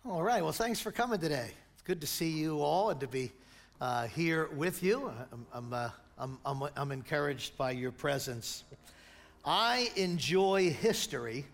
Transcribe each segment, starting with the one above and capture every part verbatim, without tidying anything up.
All right, well, thanks for coming today. It's good to see you all and to be uh, here with you. I'm, I'm, uh, I'm, I'm, I'm encouraged by your presence. I enjoy history,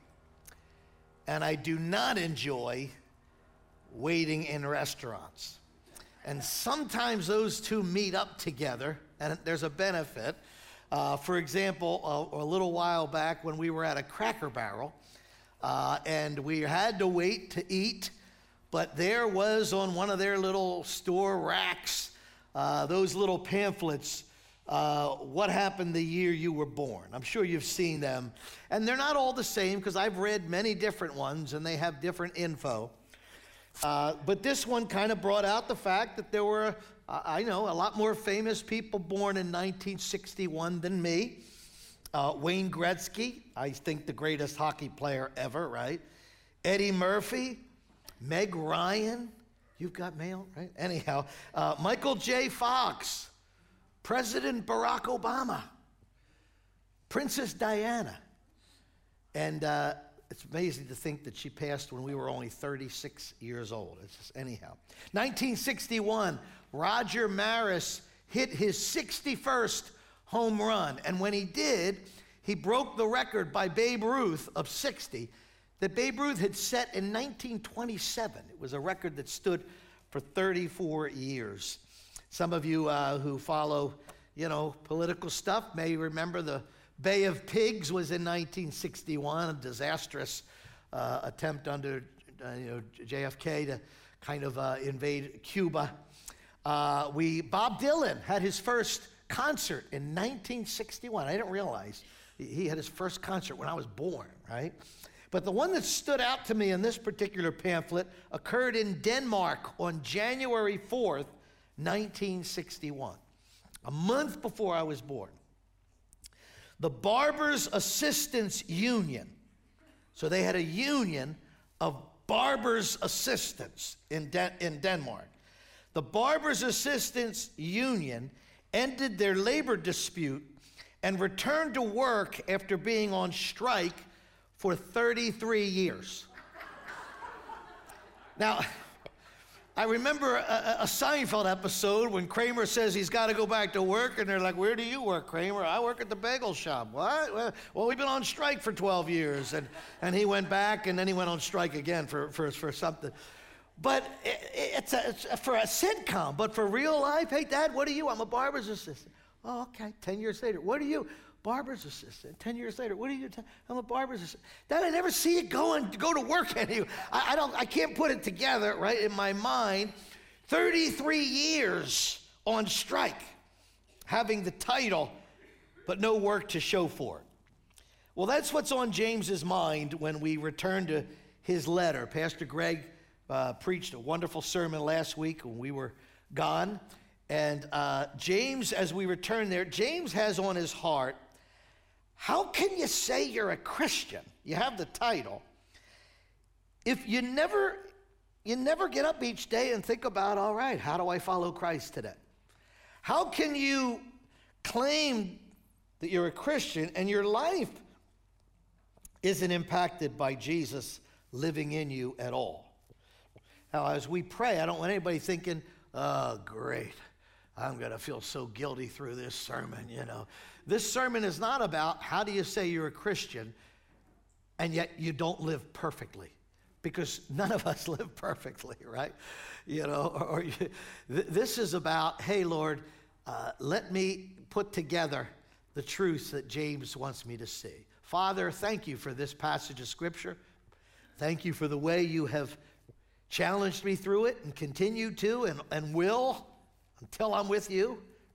and I do not enjoy waiting in restaurants. And sometimes those two meet up together, and there's a benefit. Uh, for example, a, a little while back when we were at a Cracker Barrel, uh, and we had to wait to eat, but there was on one of their little store racks, uh, those little pamphlets, uh, what happened the year you were born. I'm sure you've seen them. And they're not all the same because I've read many different ones and they have different info. Uh, but this one kind of brought out the fact that there were, uh, I know, a lot more famous people born in nineteen sixty-one than me. Uh, Wayne Gretzky, I think the greatest hockey player ever, right? Eddie Murphy, Meg Ryan, you've got mail, right? Anyhow, uh, Michael J. Fox, President Barack Obama, Princess Diana. And uh, it's amazing to think that she passed when we were only thirty-six years old. It's just, anyhow. nineteen sixty-one, Roger Maris hit his sixty-first home run. And when he did, he broke the record by Babe Ruth of sixty. That Babe Ruth had set in nineteen twenty-seven. It was a record that stood for thirty-four years. Some of you uh, who follow, you know, political stuff may remember the Bay of Pigs was in nineteen sixty-one, a disastrous uh, attempt under uh, you know, J F K to kind of uh, invade Cuba. Uh, we Bob Dylan had his first concert in nineteen sixty-one. I didn't realize he had his first concert when I was born, right? But the one that stood out to me in this particular pamphlet occurred in Denmark on January fourth, nineteen sixty-one, a month before I was born. The Barbers' Assistants Union, so they had a union of barbers' assistants in, De- in Denmark. The Barbers' Assistants Union ended their labor dispute and returned to work after being on strike for thirty-three years. Now, I remember a, a Seinfeld episode when Kramer says he's got to go back to work, and they're like, "Where do you work, Kramer?" "I work at the bagel shop." "What?" "Well, well we've been on strike for twelve years. And, and he went back, and then he went on strike again for, for, for something. But it, it's, a, it's a, for a sitcom, but for real life, "Hey, Dad, what are you?" "I'm a barber's assistant." "Oh, okay." Ten years later, "What are you?" "Barber's assistant." Ten years later, "What are you?" "I'm a barber's assistant." Dad, I never see it go and go to work anyway. I, I don't. I can't put it together, right, in my mind. thirty-three years on strike, having the title, but no work to show for it. Well, that's what's on James's mind when we return to his letter. Pastor Greg uh, preached a wonderful sermon last week when we were gone. And uh, James, as we return there, James has on his heart, how can you say you're a Christian? You have the title. If you never, you never get up each day and think about, all right, how do I follow Christ today? How can you claim that you're a Christian and your life isn't impacted by Jesus living in you at all? Now, as we pray, I don't want anybody thinking, oh, great, I'm going to feel so guilty through this sermon, you know. This sermon is not about how do you say you're a Christian and yet you don't live perfectly, because none of us live perfectly, right? You know, or, or you, th- this is about, hey, Lord, uh, let me put together the truths that James wants me to see. Father, thank you for this passage of Scripture. Thank you for the way you have challenged me through it and continue to and, and will until I'm with you.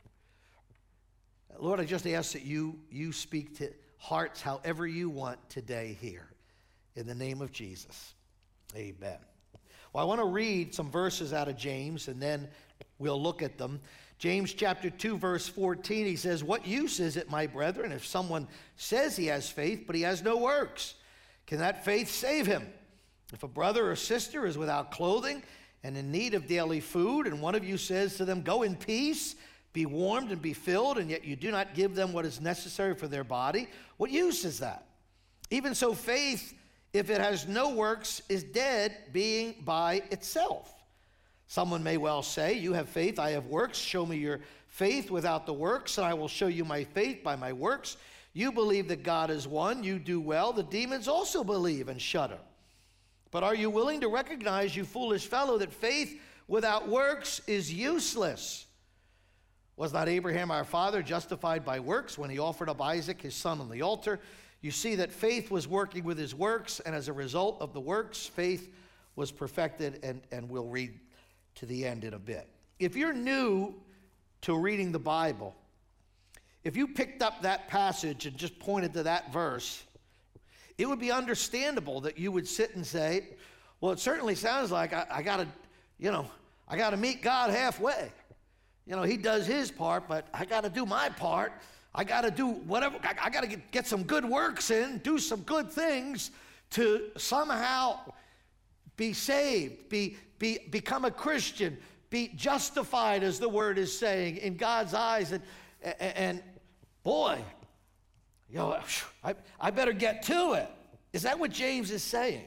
Lord, I just ask that you, you speak to hearts however you want today here. In the name of Jesus, amen. Well, I want to read some verses out of James, and then we'll look at them. James chapter two, verse fourteen, he says, "What use is it, my brethren, if someone says he has faith, but he has no works? Can that faith save him? If a brother or sister is without clothing and in need of daily food, and one of you says to them, 'Go in peace, be warmed and be filled,' and yet you do not give them what is necessary for their body, what use is that? Even so, faith, if it has no works, is dead, being by itself. Someone may well say, you have faith, I have works. Show me your faith without the works, and I will show you my faith by my works. You believe that God is one. You do well. The demons also believe and shudder. But are you willing to recognize, you foolish fellow, that faith without works is useless? Was not Abraham our father justified by works when he offered up Isaac, his son, on the altar? You see that faith was working with his works, and as a result of the works, faith was perfected, and, and we'll read to the end in a bit. If you're new to reading the Bible, if you picked up that passage and just pointed to that verse, it would be understandable that you would sit and say, well, it certainly sounds like I, I got to, you know, I got to meet God halfway. You know, he does his part, but I got to do my part. I got to do whatever. I, I got to get, get some good works in, do some good things to somehow be saved, be, be, become a Christian, be justified, as the word is saying, in God's eyes. And, and boy, you know, I, I better get to it. Is that what James is saying?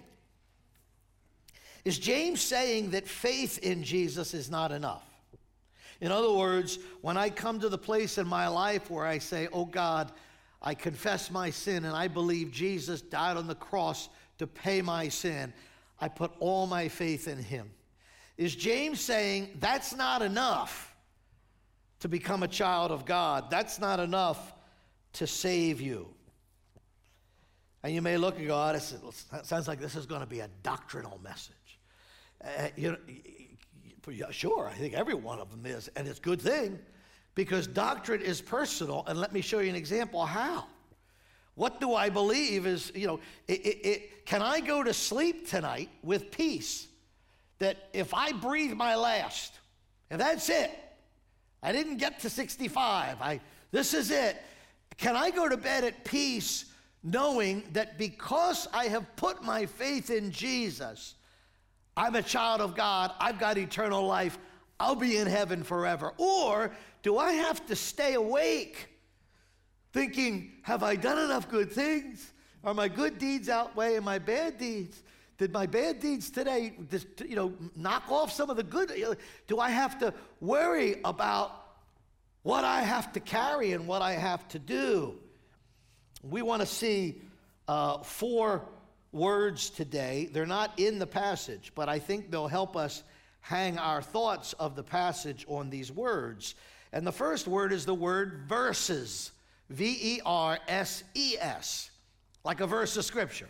Is James saying that faith in Jesus is not enough? In other words, when I come to the place in my life where I say, oh God, I confess my sin and I believe Jesus died on the cross to pay my sin, I put all my faith in him. Is James saying that's not enough to become a child of God? That's not enough to save you? And you may look and go, oh, this is, sounds like this is going to be a doctrinal message. Uh, you know, yeah, sure, I think every one of them is, and it's a good thing, because doctrine is personal, and let me show you an example how. What do I believe is, you know, it, it, it, can I go to sleep tonight with peace that if I breathe my last, and that's it, I didn't get to sixty-five, I, this is it, can I go to bed at peace knowing that because I have put my faith in Jesus, I'm a child of God, I've got eternal life, I'll be in heaven forever? Or do I have to stay awake thinking, have I done enough good things? Are my good deeds outweighing my bad deeds? Did my bad deeds today just, you know, knock off some of the good? Do I have to worry about what I have to carry and what I have to do? We want to see uh, four words today. They're not in the passage, but I think they'll help us hang our thoughts of the passage on these words. And the first word is the word verses, V E R S E S, like a verse of Scripture.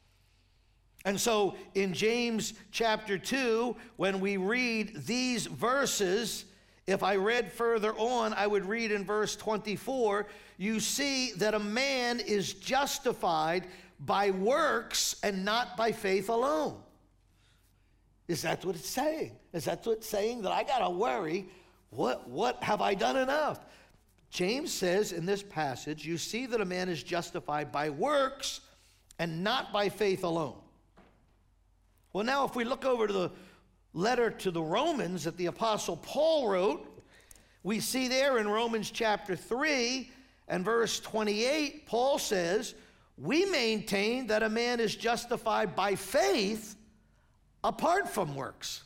And so in James chapter two, when we read these verses, if I read further on, I would read in verse twenty-four, you see that a man is justified by works and not by faith alone. Is that what it's saying? Is that what it's saying? That I got to worry, what, what have I done enough? James says in this passage, you see that a man is justified by works and not by faith alone. Well, now if we look over to the letter to the Romans that the Apostle Paul wrote, we see there in Romans chapter three and verse twenty-eight, Paul says, we maintain that a man is justified by faith apart from works.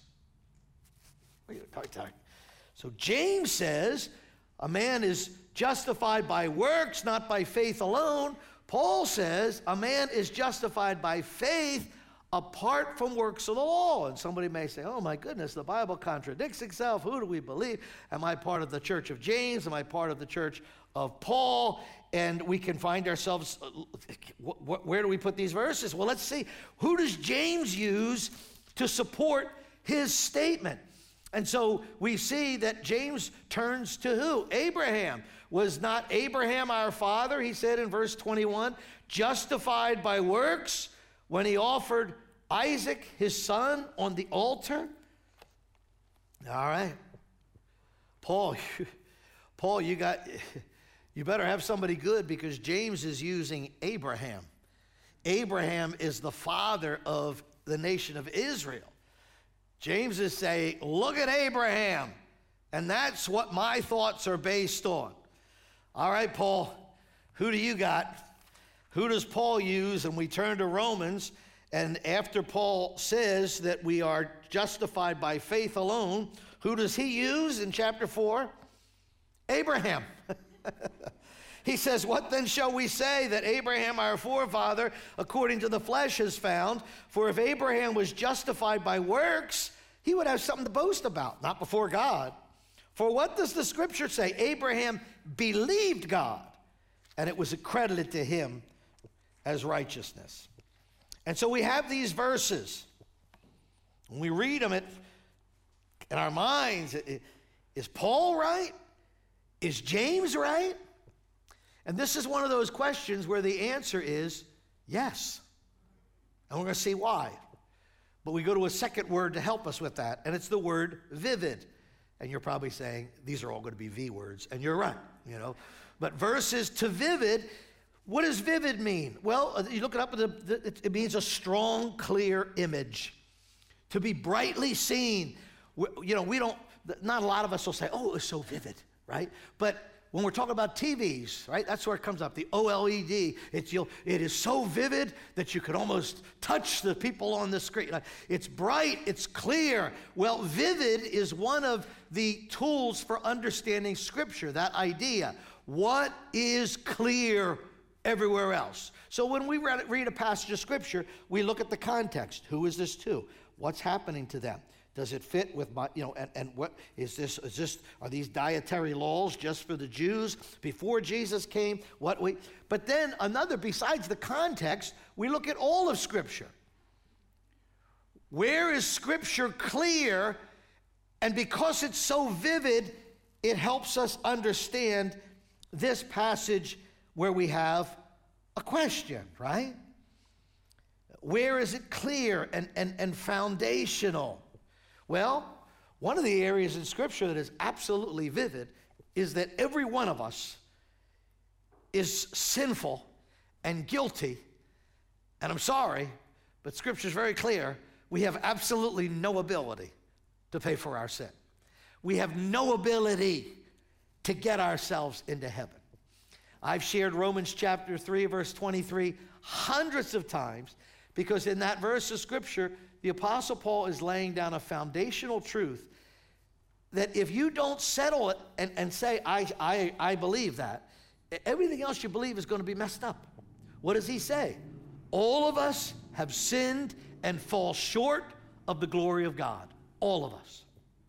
So James says a man is justified by works, not by faith alone. Paul says a man is justified by faith apart from works of the law. And somebody may say, oh my goodness, the Bible contradicts itself. Who do we believe? Am I part of the church of James? Am I part of the church of Paul? And we can find ourselves, where do we put these verses? Well, let's see. Who does James use to support his statement? And so we see that James turns to who? Abraham. Was not Abraham our father, he said in verse twenty-one, justified by works when he offered Isaac, his son, on the altar? All right. Paul, Paul, you got... You better have somebody good, because James is using Abraham. Abraham is the father of the nation of Israel. James is saying, look at Abraham. And that's what my thoughts are based on. All right, Paul, who do you got? Who does Paul use? And we turn to Romans, And after Paul says that we are justified by faith alone, who does he use in chapter four? Abraham. He says, what then shall we say that Abraham, our forefather, according to the flesh has found? For if Abraham was justified by works, he would have something to boast about, not before God. For what does the scripture say? Abraham believed God, and it was accredited to him as righteousness. And so we have these verses. When we read them, it, in our minds, it, is Paul right? Is James right? And this is one of those questions where the answer is yes. And we're going to see why. But we go to a second word to help us with that, and it's the word vivid. And you're probably saying, these are all going to be V words, and you're right, you know. But verses to vivid, what does vivid mean? Well, you look it up, the, the, it means a strong, clear image. To be brightly seen. We, you know, we don't, not a lot of us will say, oh, it was so vivid, right? But when we're talking about T Vs, right, that's where it comes up, the O L E D. It's, you'll, it is so vivid that you could almost touch the people on the screen. It's bright, it's clear. Well, vivid is one of the tools for understanding Scripture, that idea. What is clear everywhere else? So when we read, read a passage of Scripture, we look at the context. Who is this to? What's happening to them? Does it fit with my, you know, and, and what is this, is this, are these dietary laws just for the Jews before Jesus came? What we, but then another, besides the context, we look at all of Scripture. Where is Scripture clear? And because it's so vivid, it helps us understand this passage where we have a question, right? Where is it clear and, and, and foundational? Well, one of the areas in Scripture that is absolutely vivid is that every one of us is sinful and guilty. And I'm sorry, but Scripture is very clear. We have absolutely no ability to pay for our sin. We have no ability to get ourselves into heaven. I've shared Romans chapter three, verse twenty-three hundreds of times because in that verse of Scripture, the Apostle Paul is laying down a foundational truth that if you don't settle it and, and say, I, I, I believe that, everything else you believe is going to be messed up. What does he say? All of us have sinned and fall short of the glory of God. All of us.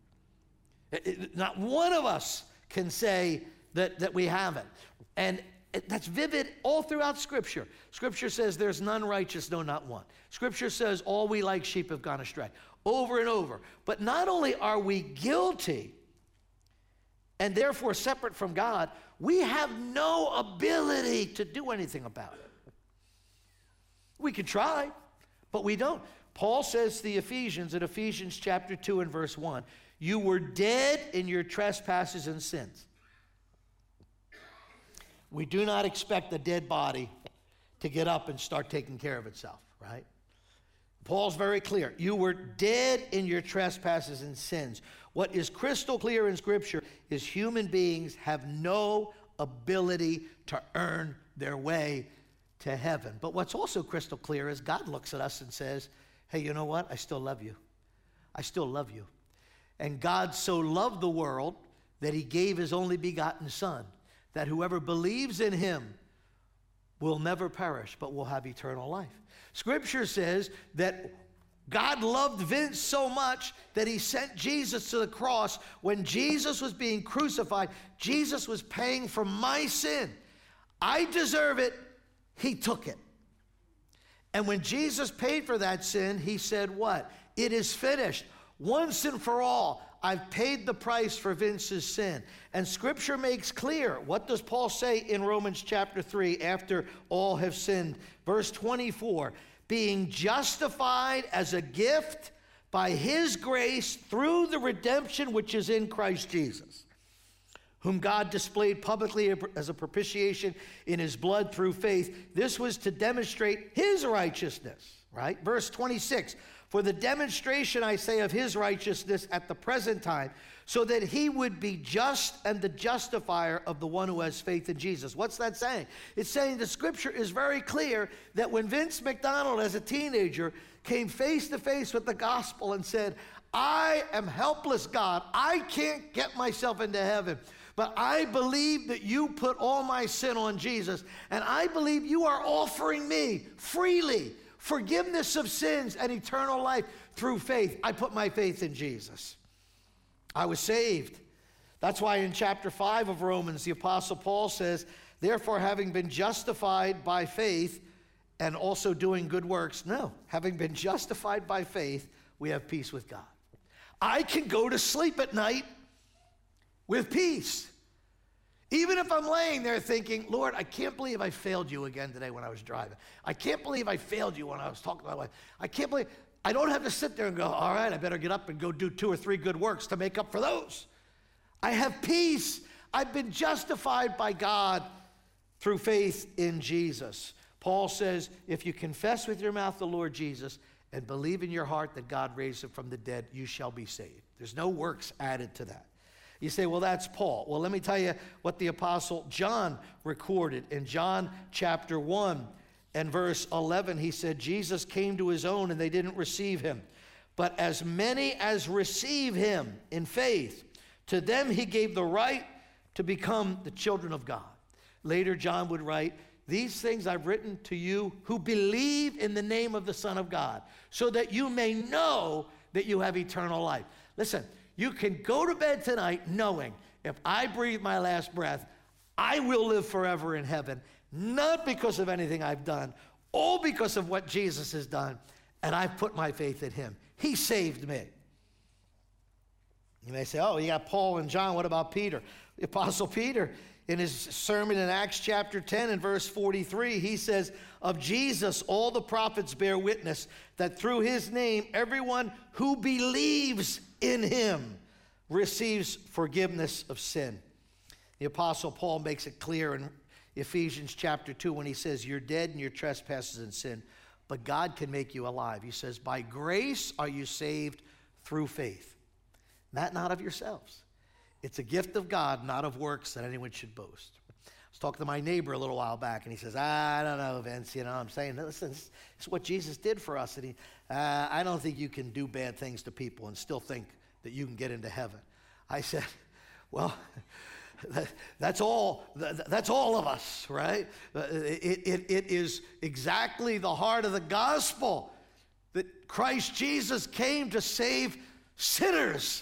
It, it, not one of us can say that, that we haven't. And it, that's vivid all throughout Scripture. Scripture says there's none righteous, no, not one. Scripture says all we like sheep have gone astray, over and over. But not only are we guilty and therefore separate from God, we have no ability to do anything about it. We could try, but we don't. Paul says to the Ephesians in Ephesians chapter two and verse one, you were dead in your trespasses and sins. We do not expect a dead body to get up and start taking care of itself, right? Paul's very clear. You were dead in your trespasses and sins. What is crystal clear in Scripture is human beings have no ability to earn their way to heaven. But what's also crystal clear is God looks at us and says, hey, you know what? I still love you. I still love you. And God so loved the world that he gave his only begotten Son, that whoever believes in him will never perish, but will have eternal life. Scripture says that God loved Vince so much that he sent Jesus to the cross. When Jesus was being crucified, Jesus was paying for my sin. I deserve it. He took it. And when Jesus paid for that sin, he said what? It is finished. Once and for all, I've paid the price for Vince's sin. And Scripture makes clear. What does Paul say in Romans chapter three after all have sinned? Verse twenty-four, being justified as a gift by his grace through the redemption which is in Christ Jesus, whom God displayed publicly as a propitiation in his blood through faith. This was to demonstrate his righteousness, right? Verse twenty-six, for the demonstration, I say, of his righteousness at the present time, so that he would be just and the justifier of the one who has faith in Jesus. What's that saying? It's saying the scripture is very clear that when Vince McDonald, as a teenager, came face to face with the gospel and said, I am helpless, God. I can't get myself into heaven. But I believe that you put all my sin on Jesus. And I believe you are offering me freely forgiveness of sins and eternal life through faith. I put my faith in Jesus. I was saved. That's why in chapter five of Romans, the Apostle Paul says, therefore, having been justified by faith and also doing good works, no, having been justified by faith, we have peace with God. I can go to sleep at night with peace. Even if I'm laying there thinking, Lord, I can't believe I failed you again today when I was driving. I can't believe I failed you when I was talking to my wife. I can't believe, I don't have to sit there and go, all right, I better get up and go do two or three good works to make up for those. I have peace. I've been justified by God through faith in Jesus. Paul says, if you confess with your mouth the Lord Jesus and believe in your heart that God raised him from the dead, you shall be saved. There's no works added to that. You say, well, that's Paul. Well, let me tell you what the Apostle John recorded. In John chapter one and verse eleven, he said, Jesus came to his own and they didn't receive him. But as many as receive him in faith, to them he gave the right to become the children of God. Later, John would write, these things I've written to you who believe in the name of the Son of God, so that you may know that you have eternal life. Listen, you can go to bed tonight knowing if I breathe my last breath, I will live forever in heaven, not because of anything I've done, all because of what Jesus has done, and I've put my faith in him. He saved me. You may say, oh, you got Paul and John. What about Peter? The Apostle Peter, in his sermon in Acts chapter ten and verse forty-three, he says, of Jesus, all the prophets bear witness that through his name, everyone who believes in him receives forgiveness of sin. The Apostle Paul makes it clear in Ephesians chapter two when he says, you're dead in your trespasses and sin, but God can make you alive. He says, by grace are you saved through faith. That not of yourselves. It's a gift of God, not of works that anyone should boast. I was talking to my neighbor a little while back, and he says, I don't know, Vince, you know, I'm saying, listen, this is what Jesus did for us. And he, uh, I don't think you can do bad things to people and still think that you can get into heaven. I said, well, that, that's all, that, that's all of us, right? It, it, it is exactly the heart of the gospel that Christ Jesus came to save sinners.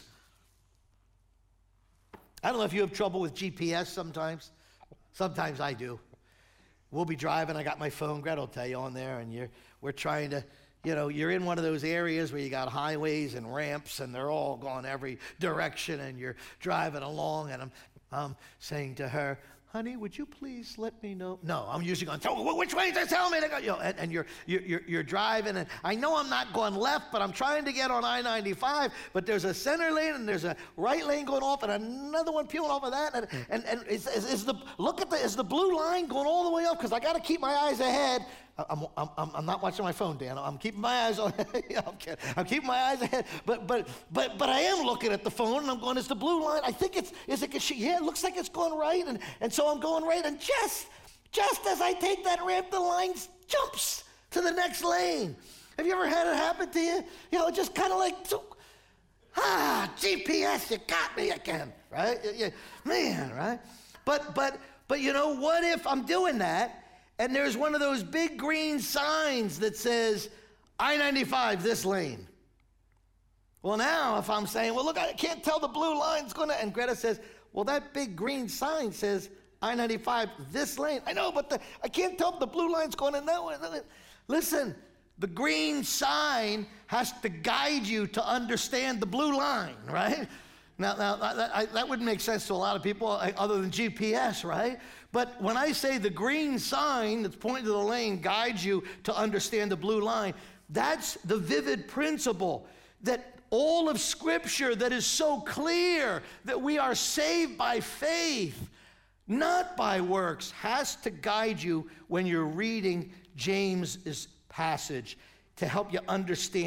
I don't know if you have trouble with G P S sometimes. Sometimes I do. We'll be driving. I got my phone. Greta will tell you on there, and you're we're trying to, you know, you're in one of those areas where you got highways and ramps, and they're all going every direction, and you're driving along, and I'm I'm saying to her, honey, would you please let me know? No, I'm usually going, so which way does it tell me to go? You know, and, and you're, you're, you're driving, and I know I'm not going left, but I'm trying to get on I ninety-five, but there's a center lane, and there's a right lane going off, and another one peeling off of that, and, and, and is, is, is the, look at the, is the blue line going all the way up? Because I got to keep my eyes ahead. I'm, I'm, I'm not watching my phone, Dan. I'm keeping my eyes on. yeah, I'm, kidding. I'm keeping my eyes ahead, but but but but I am looking at the phone, and I'm going, is the blue line? I think it's is it? Yeah, it looks like it's going right, and and so I'm going right, and just just as I take that ramp, the line jumps to the next lane. Have you ever had it happen to you? You know, just kind of like, ah, G P S, you got me again, right? Yeah, man, right? But but but you know, what if I'm doing that? And there's one of those big green signs that says, I ninety-five, this lane. Well, now, if I'm saying, well, look, I can't tell the blue line's going to, and Greta says, well, that big green sign says, I ninety-five, this lane. I know, but the, I can't tell if the blue line's going in that way. Listen, the green sign has to guide you to understand the blue line, right? Now, now that, I, that wouldn't make sense to a lot of people other than G P S, right? But when I say the green sign that's pointing to the lane guides you to understand the blue line, that's the vivid principle that all of Scripture that is so clear that we are saved by faith, not by works, has to guide you when you're reading James's passage to help you understand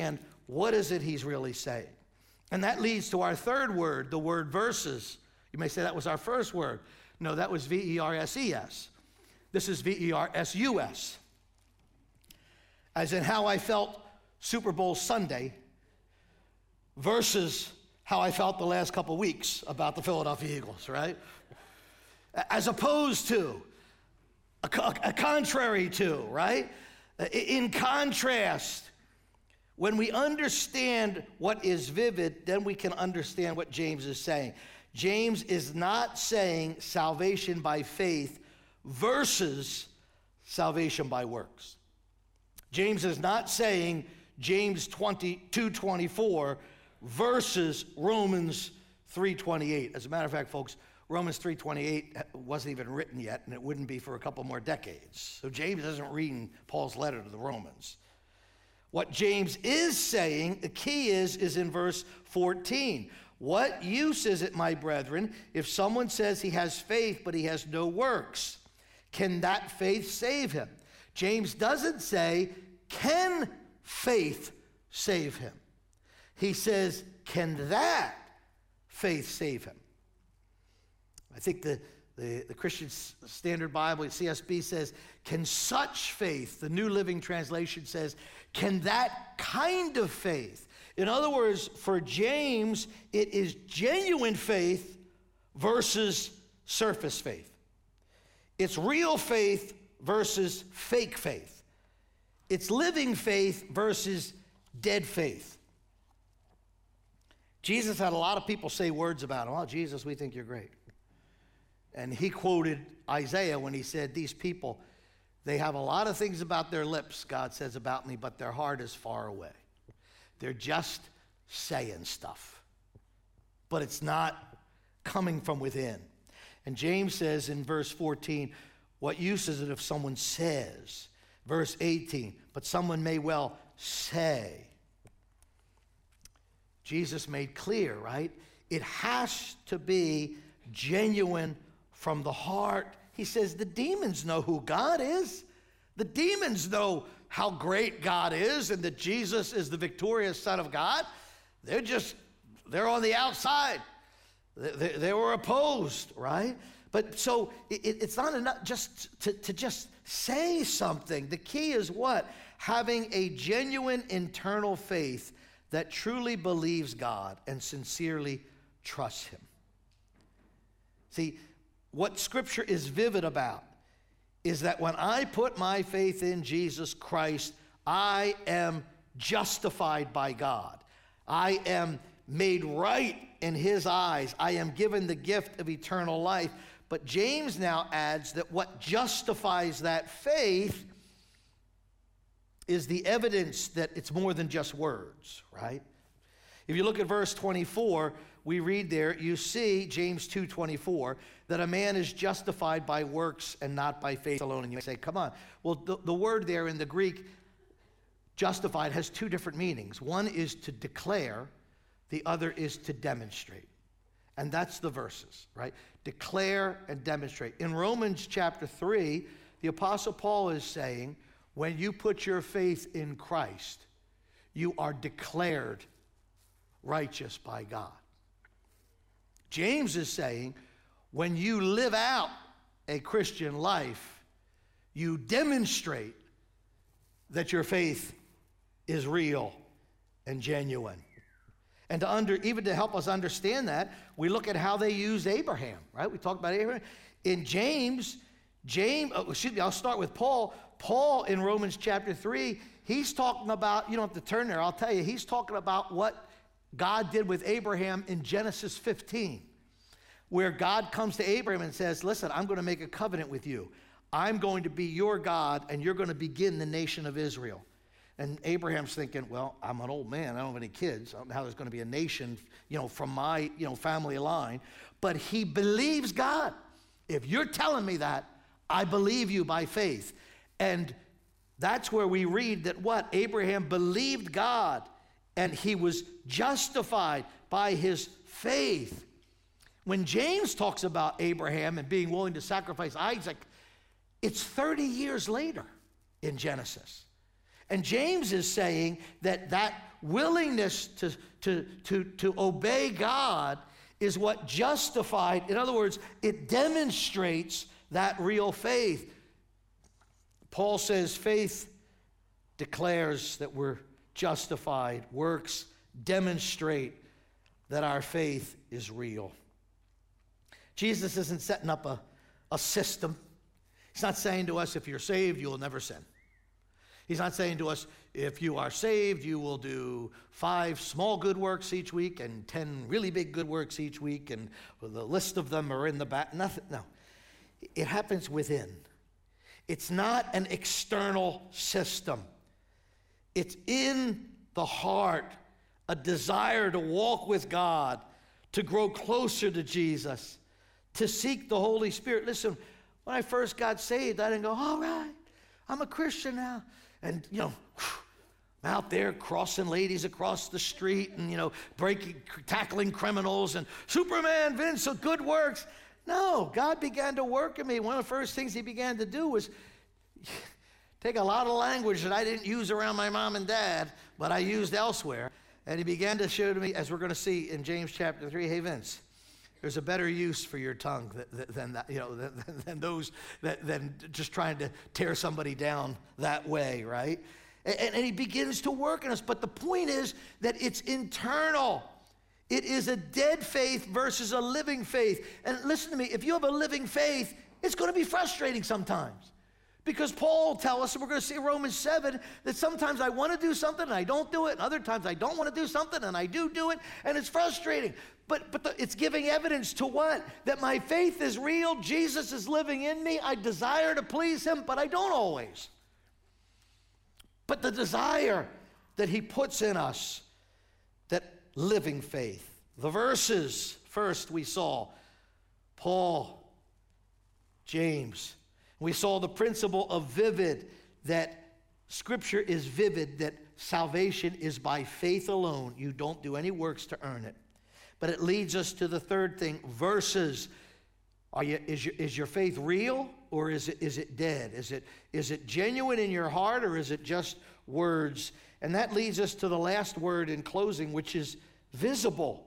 what is it he's really saying? And that leads to our third word, the word verses. You may say that was our first word. No, that was V E R S E S. This is V E R S U S. As in how I felt Super Bowl Sunday versus how I felt the last couple weeks about the Philadelphia Eagles, right? As opposed to, a, a, a contrary to, right? In contrast, when we understand what is vivid, then we can understand what James is saying. James is not saying salvation by faith versus salvation by works. James is not saying James two twenty-four versus Romans three twenty-eight. As a matter of fact, folks, Romans three twenty-eight wasn't even written yet, and it wouldn't be for a couple more decades. So James isn't reading Paul's letter to the Romans. What James is saying, the key is, is in verse fourteen. What use is it, my brethren, if someone says he has faith but he has no works? Can that faith save him? James doesn't say, can faith save him? He says, can that faith save him? I think the, the, the Christian Standard Bible, C S B, says, can such faith, the New Living Translation says, can that kind of faith? In other words, for James, it is genuine faith versus surface faith. It's real faith versus fake faith. It's living faith versus dead faith. Jesus had a lot of people say words about him. Oh, Jesus, we think you're great. And he quoted Isaiah when he said, these people, they have a lot of things about their lips, God says about me, but their heart is far away. They're just saying stuff, but it's not coming from within. And James says in verse fourteen, what use is it if someone says? Verse eighteen, but someone may well say. Jesus made clear, right? It has to be genuine from the heart. He says the demons know who God is. The demons know how great God is and that Jesus is the victorious Son of God. They're just, they're on the outside. They, they, they were opposed, right? But so it, it's not enough just to, to just say something. The key is what? Having a genuine internal faith that truly believes God and sincerely trusts him. See, what Scripture is vivid about is that when I put my faith in Jesus Christ, I am justified by God. I am made right in his eyes. I am given the gift of eternal life. But James now adds that what justifies that faith is the evidence that it's more than just words, right? If you look at verse twenty-four, we read there, you see, James two twenty-four, that a man is justified by works and not by faith alone. And you say, come on. Well, the, the word there in the Greek, justified, has two different meanings. One is to declare, the other is to demonstrate. And that's the verses, right? Declare and demonstrate. In Romans chapter three, the Apostle Paul is saying, when you put your faith in Christ, you are declared righteous by God. James is saying, when you live out a Christian life, you demonstrate that your faith is real and genuine. And to under, even to help us understand that, we look at how they used Abraham, right? We talked about Abraham. In James, James, oh, excuse me, I'll start with Paul. Paul in Romans chapter three, he's talking about, you don't have to turn there, I'll tell you, he's talking about what God did with Abraham in Genesis fifteen, where God comes to Abraham and says, listen, I'm going to make a covenant with you. I'm going to be your God, and you're going to begin the nation of Israel. And Abraham's thinking, well, I'm an old man. I don't have any kids. I don't know how there's going to be a nation, you know, from my, you know, family line. But he believes God. If you're telling me that, I believe you by faith. And that's where we read that what? Abraham believed God, and he was justified by his faith. When James talks about Abraham and being willing to sacrifice Isaac, it's thirty years later in Genesis. And James is saying that that willingness to, to, to, to obey God is what justified. In other words, it demonstrates that real faith. Paul says faith declares that we're justified. Works demonstrate that our faith is real. Jesus isn't setting up a, a system. He's not saying to us, if you're saved, you will never sin. He's not saying to us, if you are saved, you will do five small good works each week and ten really big good works each week, and the list of them are in the back. Nothing. No. It happens within. It's not an external system. It's in the heart, a desire to walk with God, to grow closer to Jesus, to seek the Holy Spirit. Listen, when I first got saved, I didn't go, all right, I'm a Christian now. And, you know, I'm out there crossing ladies across the street and, you know, breaking, tackling criminals and Superman, Vince, so good works. No, God began to work in me. One of the first things he began to do was take a lot of language that I didn't use around my mom and dad, but I used elsewhere. And he began to show to me, as we're going to see in James chapter three, hey, Vince, there's a better use for your tongue than, than that, you know, than, than those that than just trying to tear somebody down that way, right? And, and he begins to work in us. But the point is that it's internal. It is a dead faith versus a living faith. And listen to me, if you have a living faith, it's going to be frustrating sometimes. Because Paul will tell us, and we're going to see in Romans seven, that sometimes I want to do something and I don't do it, and other times I don't want to do something and I do do it, and it's frustrating. But, but the, it's giving evidence to what? That my faith is real, Jesus is living in me, I desire to please him, but I don't always. But the desire that he puts in us, that living faith. The verses, first we saw Paul, James. We saw the principle of vivid, that Scripture is vivid, that salvation is by faith alone. You don't do any works to earn it. But it leads us to the third thing, verses. Are you, is, your, is your faith real, or is it, is it dead? Is it, is it genuine in your heart, or is it just words? And that leads us to the last word in closing, which is visible.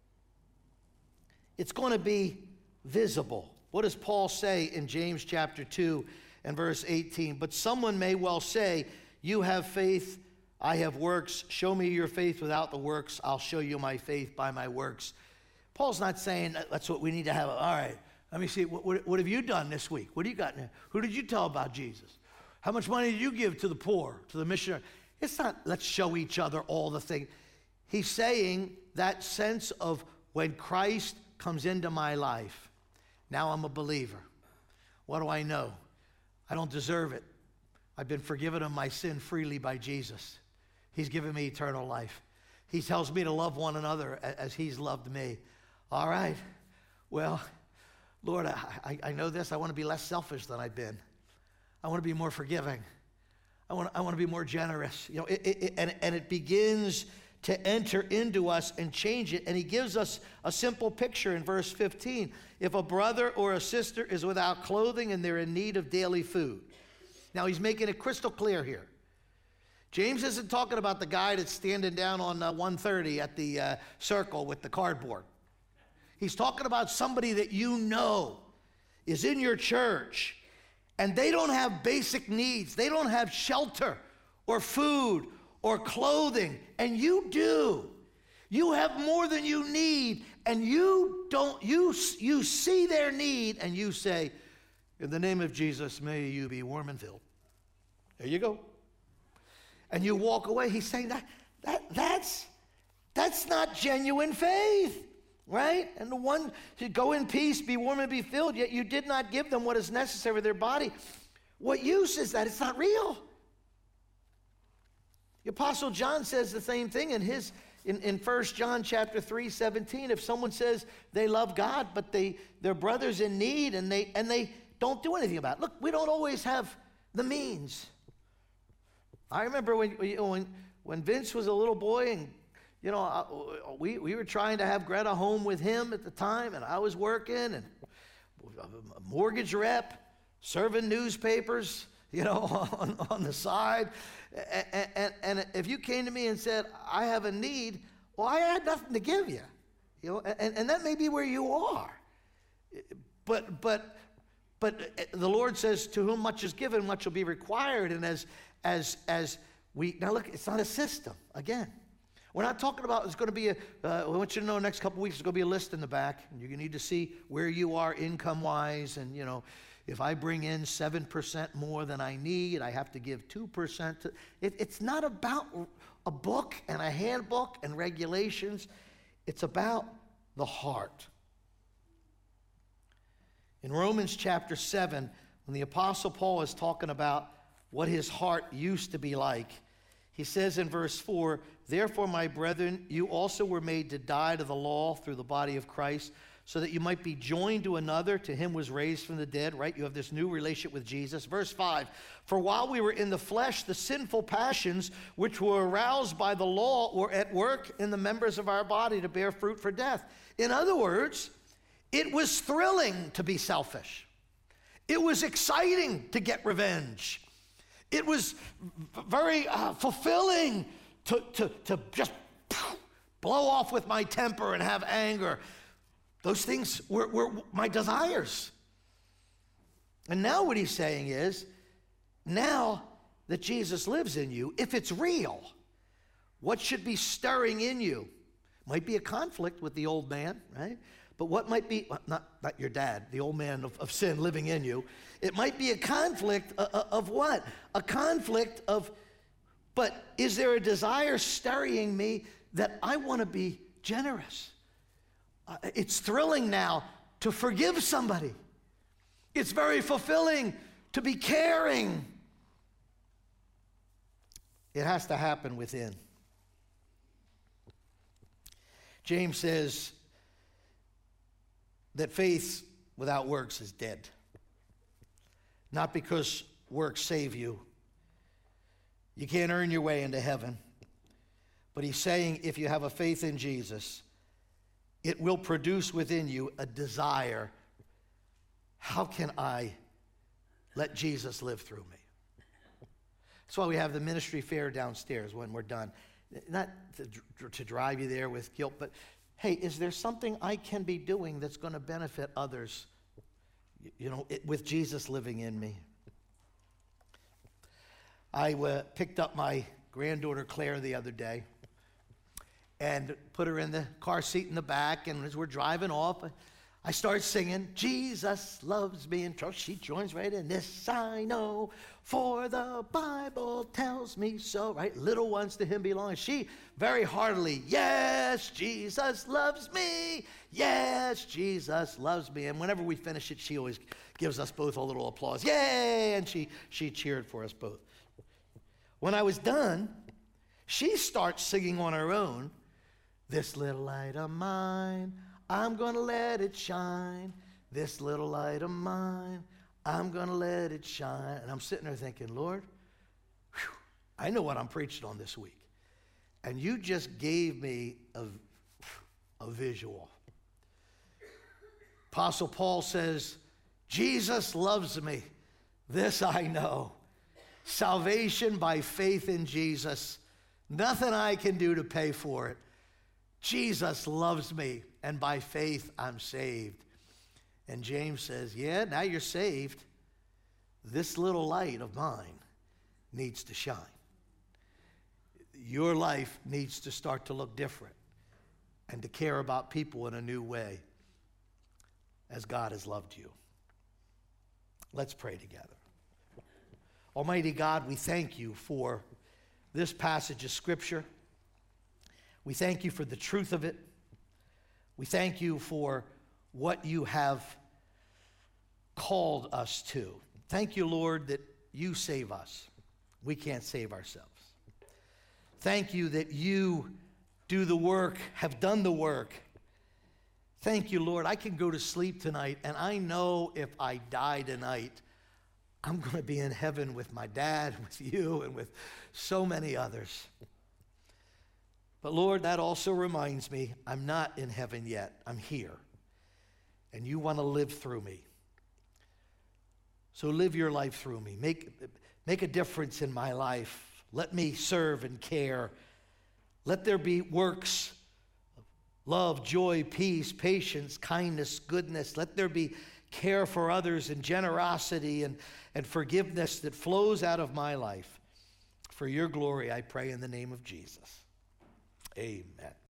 It's going to be visible. What does Paul say in James chapter two and verse eighteen? But someone may well say, you have faith, I have works. Show me your faith without the works. I'll show you my faith by my works. Paul's not saying that's what we need to have. All right, let me see. What, what, what have you done this week? What do you got now? Who did you tell about Jesus? How much money did you give to the poor, to the missionary? It's not let's show each other all the things. He's saying that sense of when Christ comes into my life, now I'm a believer. What do I know? I don't deserve it. I've been forgiven of my sin freely by Jesus. He's given me eternal life. He tells me to love one another as he's loved me. All right. Well, Lord, I, I, I know this. I want to be less selfish than I've been. I want to be more forgiving. I want, I want to be more generous. You know, it, it, it, and, and it begins to enter into us and change it. And he gives us a simple picture in verse fifteen. If a brother or a sister is without clothing and they're in need of daily food. Now he's making it crystal clear here. James isn't talking about the guy that's standing down on uh, one thirty at the uh, circle with the cardboard. He's talking about somebody that you know is in your church and they don't have basic needs. They don't have shelter or food or clothing, and you do. You have more than you need, and you don't, you, you see their need, and you say, in the name of Jesus, may you be warm and filled. There you go. And you walk away. He's saying that, that that's, that's not genuine faith, right? And the one should go in peace, be warm and be filled, yet you did not give them what is necessary for their body. What use is that? It's not real. The Apostle John says the same thing in his in, in First John chapter three, seventeen. If someone says they love God, but they their brother's in need and they and they don't do anything about it. Look, we don't always have the means. I remember when when when Vince was a little boy, and you know we we were trying to have Greta home with him at the time, and I was working and a mortgage rep, serving newspapers. you know, on, on the side. And, and, and if you came to me and said, I have a need, well, I had nothing to give you. You know, and, and that may be where you are. But, but, but the Lord says, to whom much is given, much will be required. And as, as, as we, now look, it's not a system, again. We're not talking about, it's going to be a, uh, I want you to know next couple weeks, there's going to be a list in the back. And you're going to need to see where you are income-wise. And, you know, if I bring in seven percent more than I need, I have to give two percent. To, it, it's not about a book and a handbook and regulations. It's about the heart. In Romans chapter seven, when the Apostle Paul is talking about what his heart used to be like, he says in verse four, therefore, my brethren, you also were made to die to the law through the body of Christ, so that you might be joined to another. To him was raised from the dead, right? You have this new relationship with Jesus. Verse five, for while we were in the flesh, the sinful passions which were aroused by the law were at work in the members of our body to bear fruit for death. In other words, it was thrilling to be selfish. It was exciting to get revenge. It was very uh, fulfilling to, to, to just blow off with my temper and have anger. Those things were, were my desires. And now what he's saying is, now that Jesus lives in you, if it's real, what should be stirring in you? Might be a conflict with the old man, right? But what might be, not, not your dad, the old man of, of sin living in you. It might be a conflict of, of what? A conflict of, but is there a desire stirring me that I want to be generous? Uh, it's thrilling now to forgive somebody. It's very fulfilling to be caring. It has to happen within. James says that faith without works is dead. Not because works save you. You can't earn your way into heaven. But he's saying if you have a faith in Jesus, it will produce within you a desire. How can I let Jesus live through me? That's why we have the ministry fair downstairs when we're done. Not to, to drive you there with guilt, but hey, is there something I can be doing that's going to benefit others, you know, it, with Jesus living in me? I uh, picked up my granddaughter Claire the other day and put her in the car seat in the back, and as we're driving off, I start singing, Jesus loves me, and she joins right in. This I know, for the Bible tells me so, right? Little ones to him belong. She very heartily, yes, Jesus loves me. Yes, Jesus loves me. And whenever we finish it, she always gives us both a little applause. Yay! And she, she cheered for us both. When I was done, she starts singing on her own, this little light of mine, I'm going to let it shine. This little light of mine, I'm going to let it shine. And I'm sitting there thinking, Lord, whew, I know what I'm preaching on this week. And you just gave me a, a visual. Apostle Paul says, Jesus loves me. This I know. Salvation by faith in Jesus. Nothing I can do to pay for it. Jesus loves me, and by faith I'm saved. And James says, yeah, now you're saved. This little light of mine needs to shine. Your life needs to start to look different and to care about people in a new way as God has loved you. Let's pray together. Almighty God, we thank you for this passage of Scripture. We thank you for the truth of it. We thank you for what you have called us to. Thank you, Lord, that you save us. We can't save ourselves. Thank you that you do the work, have done the work. Thank you, Lord. I can go to sleep tonight, and I know if I die tonight, I'm going to be in heaven with my dad, with you, and with so many others. But Lord, that also reminds me, I'm not in heaven yet. I'm here. And you want to live through me. So live your life through me. Make, make a difference in my life. Let me serve and care. Let there be works of love, joy, peace, patience, kindness, goodness. Let there be care for others and generosity and, and forgiveness that flows out of my life. For your glory, I pray in the name of Jesus. Amen.